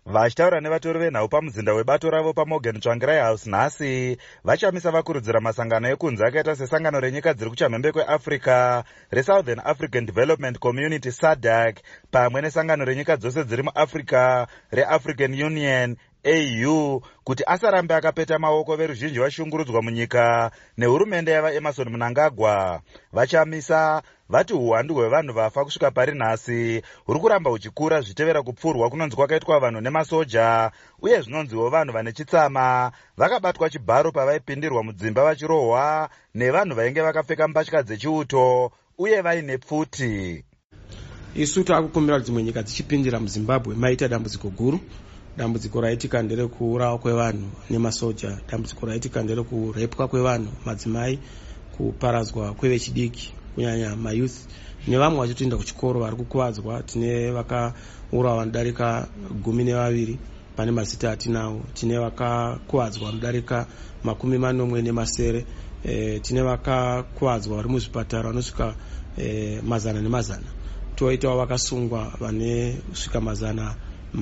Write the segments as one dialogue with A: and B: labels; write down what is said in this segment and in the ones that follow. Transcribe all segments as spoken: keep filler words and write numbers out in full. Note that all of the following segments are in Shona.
A: Vachitaura nevatori venhau pamuzinda webato ravo paMorgan Tsvangirai House nhasi, vachamisa vakurudzira masangano ekunze akaita sesangano renyika dziri kuchamhembe kweAfrica reSouthern African Development Community S A D C pamwe nesangano renyika dzose dziri muAfrica reAfrican Union A U kuti asarambe akapeta maoko veruzhinji vashungurudzwa munyika nehurumende yava Emmerson Mnangagwa. Vachamisa vati uwandu hwevanhu vafa kusvika pari nhasi huri kuramba huchikura zvichitevera kupfurwa kunonzi kwakaitwa vanhu nemasoja, uye zvinonziwo vanhu vane chitsama vakabatwa chibharo pavaipindirwa mudzimba vachirohwa nevanhu vainge vakapfeka mbatya dzechiuto uye vaine pfuti.
B: Isu takukumbira kuti dzimwe nyika dzichipindira muZimbabwe maita dambudziko guru. Dambudziko raitika nderekuurawa kwevanhu nemasoja, dambudziko raitika nderekurepwa kwevanhu, madzimai, kuparadzwa kwevechidiki kunyanya mayouth nevamwe vachitoenda kuchikoro vari kukuvadzwa. Tine vakaurawa vanodarika gumi nevaviri pane mazita atinawo, tine vakakuvadzwa vanodarika makumi manomwe nemasere, e, tine vakakuvadzwa vari muzvipatara vanosvika e, mazana nemazana, toitawo vakasungwa vane kusvika mazana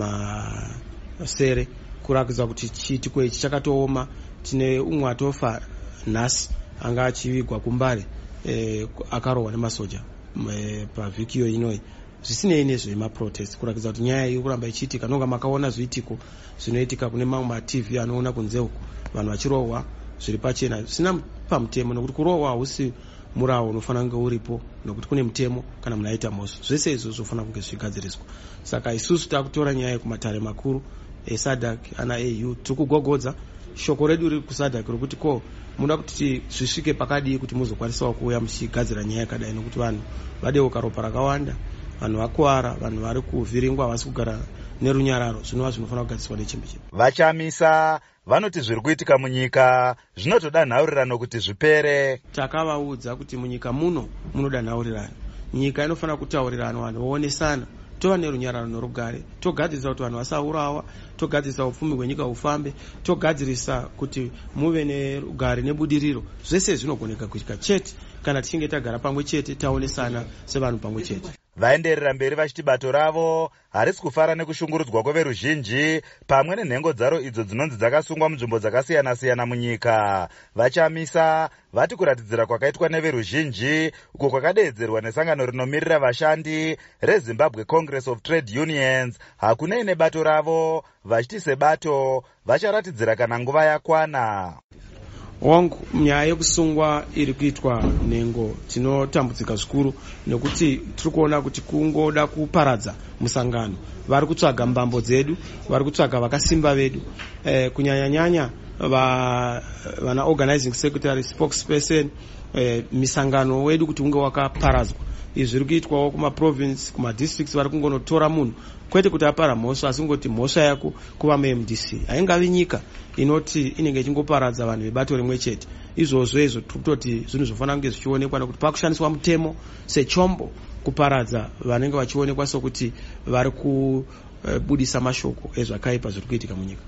B: masere, kurakidza kuti chiitiko ichi chakatooma. Tine umwe atofa nhasi anga achivigwa kumbare e, akarohwa nemasoja e, pavhiki iyo inoi. Zvisinei nezvemaprotest, kurakidza kuti nyaya iri kuramba ichiitika. Nonga makaona zviitiko zvinoitika kune mamwe maTV anoona kunze uko, vanhu vachirohwa zviri pachena zvisina pamutemo, nokuti kurohwa hausi murawo unofanira kunge uripo, nokuti kune mutemo kana munhu aita mhosva. Zvese izvo zvofanira kunge zvichigadziriswa. Saka isusu takutora nyaya kumatare makuru eS A D C ana A U, tiri kugogodza shoko redu riri kuS A D C rokuti ko munoda kuti zvisvike pakadii kuti muzokwanisawo kuuya muchigadzira nyaya yakadai, nokuti vanhu vadeuka ropa rakawanda, vanhu vakuwara, vanhu vari kuvhiringwa havasi kugara nerunyararo, zvinova zvinofanira kugadziswa nechimwe chimwe.
A: Vachamisa vanoti zviri kuitika munyika zvinotoda nhaurirano kuti zvipere.
B: Takavaudza kuti munyika muno munoda nhaurirano, nyika inofanira kutaurirana, vanhu vaonesana, tova nerunyararo norugare, togadzirisa kuti vanhu vasaurawa, togadzirisa upfumi hwenyika hufambe, togadzirisa kuti muve nerugare nebudiriro. Zvese zvinogoneka kuitika chete kana tichinge tagara pamwe chete, taonesana sevanhu pamwe chete.
A: Vaenderera mberi vachiti bato ravo harisi kufara nekushungurudzwa kweveruzhinji pamwe nenhengo dzaro idzo dzinonzi dzakasungwa munzvimbo dzakasiyana-siyana munyika. Vachamisa vati kuratidzira kwakaitwa neveruzhinji uko kwakadeedzerwa nesangano rinomirira vashandi reZimbabwe Congress of Trade Unions hakunei nebato ravo, vachiti sebato vacharatidzira kana nguva yakwana.
B: Wangu nyaya yekusungwa iri kuitwa nhengo tinotambudzika zvikuru, nekuti tiri kuona kuti kungoda kuparadza musangano. Vari kutsvaga mbambo dzedu, vari kutsvaga vakasimba vedu, e, kunyanya-nyanya va, vana organizing secretary, spokesperson, e, misangano wedu kuti unge wakaparadzwa. Izvi zviri kuitwawo kumaprovince, kumadistricts, vari kungonotora munhu kwete kuti apara mhosva, asi kungoti mhosva yako kuva mu-M D C. Haingavi nyika inoti inenge ichingoparadza vanhu vebato rimwe chete. Izvozvo izvo tiri kutoti zvinhu zvofanira kunge zvichionekwa, nokuti pakushandiswa mutemo sechombo kuparadza vanenge vachionekwa sokuti vari kubudisa mashoko ezvakaipa zviri kuitika munyika.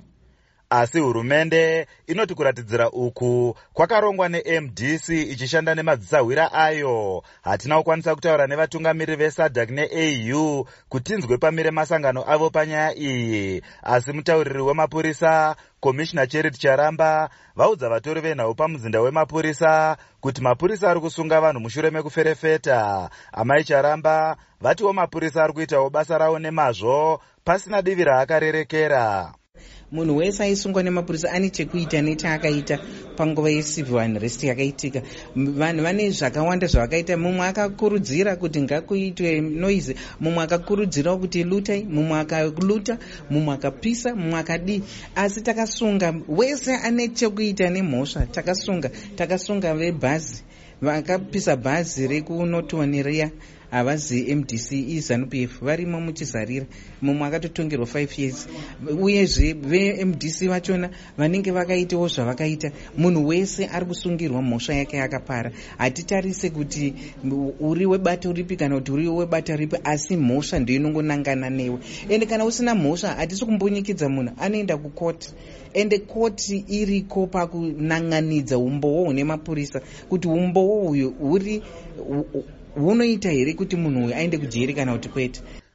A: Asi hurumende inoti kuratidzira uku kwakarongwa neM D C ichishanda nemadzisahwira ayo. Hatina kukwanisa kutaura nevatungamiriri veS A D C neA U kuti tinzwe pamire masangano avo panyaya iyi, asi mutauriri wemapurisa Commissioner Charity Charamba vaudza vatori venhau pamuzinda wemapurisa kuti mapurisa ari kusunga vanhu mushure mekuferefeta. Amai Charamba vatiwo mapurisa ari kuitawo basa rawo nemazvo pasina divi raakarerekera.
C: Munhu wese aisungwa nemapurisa ane chekuita nechaakaita panguva yecivil unrest yakaitika. Vanhu vane zvakawanda zvavakaita. Mumwe akakurudzira kuti ngakuitwe noise, mumwe akakurudzirawo kuti lutai, mumwe akaluta, mumwe akapisa, mumwe akadii. Asi takasunga wese ane chekuita nemhosva, takasunga takasunga vebhazi vakapisa bhazi rekuNorton riya havazi M D C iZANU P F varimo muchizarira, mumwe akatotongerwa five years. Uyezve ve-M D C vachona vanenge vakaitawo zvavakaita, munhu wese ari kusungirwa mhosva yake yakapara. Hatitarise kuti uri webato ripi kana kuti uri webata ripi, asi mhosva ndiyo inongonangana newe. Ende kana usina mhosva hatisi kumbonyikidza munhu, anoenda kukoti. Ende koti iriko pakunanganidza umbowo hune mapurisa kuti umbowo uyu uri hunoita here kuti munhu uyu aende kujeri kana kuti kwete.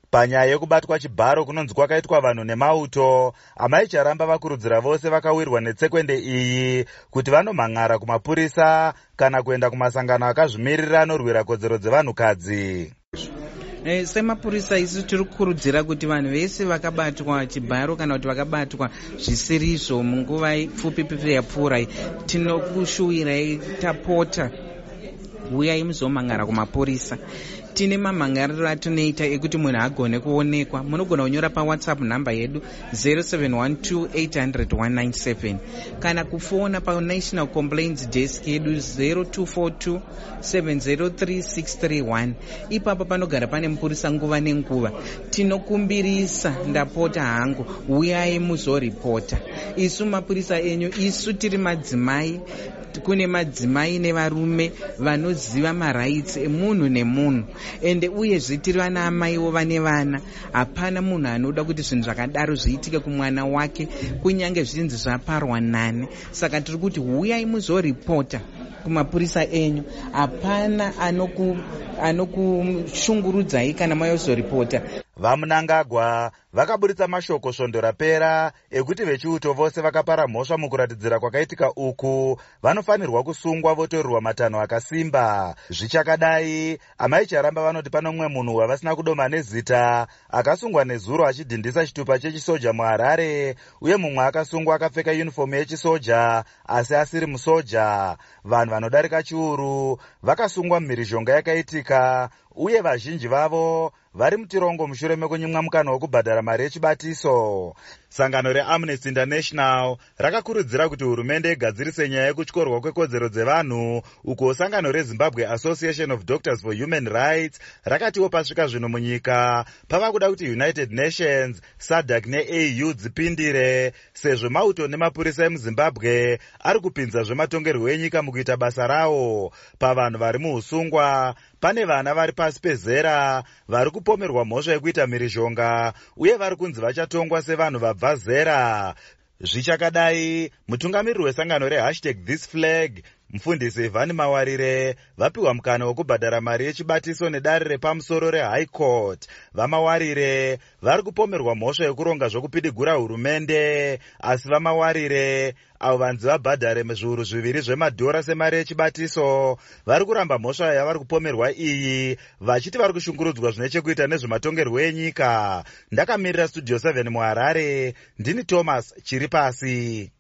A: Panyaya yekubatwa chibharo kunonzi kwakaitwa vanhu nemauto, amai charamba vakurudzira vose vakawirwa netsekwende iyi kuti vanomhan'ara kumapurisa kana kuenda kumasangano akazvimirira anorwira kodzero dzevanhukadzi.
C: E, semapurisa isu tiri kukurudzira kuti vanhu vese vakabatwa chibharo kana kuti vakabatwa zvisirizvo munguva pfupi pipi yapfuura tinokushuwirai tapota uyai muzomhan'ara kumapurisa. Tine mamhan'ariro atinoita ekuti munhu agone kuonekwa. Munogona kunyora pawhatsapp nhamba yedu zero seven one two eight zero zero one nine seven kana kufona panational complaints desk yedu zero two four two seven zero three six three one. Ipapa panogara pane mupurisa nguva nenguva. Tinokumbirisa ndapota hangu uyai muzoripota. Isu mapurisa enyu, isu tiri madzimai, kune madzimai nevarume vanoziva marights emunhu nemunhu, ende uyezve tiri vana amaiwo vane vana. Hapana munhu anoda kuti zvinhu zvakadaro zviitike kumwana wake kunyange zvinzi zvaparwa nani. Saka tiri kuti uyai muzoripota kumapurisa enyu. Hapana anokushungurudzai anoku kana mayozoripota.
A: VaMunangagwa vakaburitsa mashoko svondo rapera ekuti vechiuto vose vakapara mhosva mukuratidzira kwakaitika uku vanofanirwa kusungwa votorerwa matanho akasimba. Zvichakadai, amai charamba vanoti pano mumwe munhu wavasina kudoma nezita akasungwa nezuro achidhindisa chitupa chechisoja muHarare, uye mumwe akasungwa akapfeka yunifomu yechisoja asi asiri musoja. Vanhu vanodarika chiuru vakasungwa mumhirizhonga yakaitika, uye vazhinji vavo vari mutirongo mushure mekunyimwa mukana wokubhadhara mari yechibatiso. Sangano reAmnesty International rakakurudzira kuti hurumende igadzirise nyaya yekutyorwa kwekodzero dzevanhu, uko sangano reZimbabwe Association of Doctors for Human Rights rakatiwo pasvika zvino munyika pava kuda kuti United Nations, SADC neA U dzipindire, sezvo mauto nemapurisa emuZimbabwe ari kupinza zvematongerwo enyika mukuita basa rawo. Pavanhu vari muusungwa pane vana vari pasi pezera vari kupomerwa mhosva yekuita mhirizhonga, uye vari kunzi vachatongwa sevanhu vabva zera. Zvichakadai, mutungamiriri wesangano rehashtag This Flag, mufundisi Vhani Mawarire, vapiwa mukana wokubhadhara mari yechibatiso nedare repamusoro reHigh Court. VaMawarire vari kupomerwa mhosva yekuronga zvokupidigura hurumende, asi VaMawarire avo vanzi vabhadhare zviuru zviviri zvemadhora semari yechibatiso vari kuramba mhosva yavari kupomerwa iyi, vachiti vari kushungurudzwa zvine chekuita nezvematongerwo enyika. Ndakamirira Studio seven muHarare, ndini Thomas Chiripasi.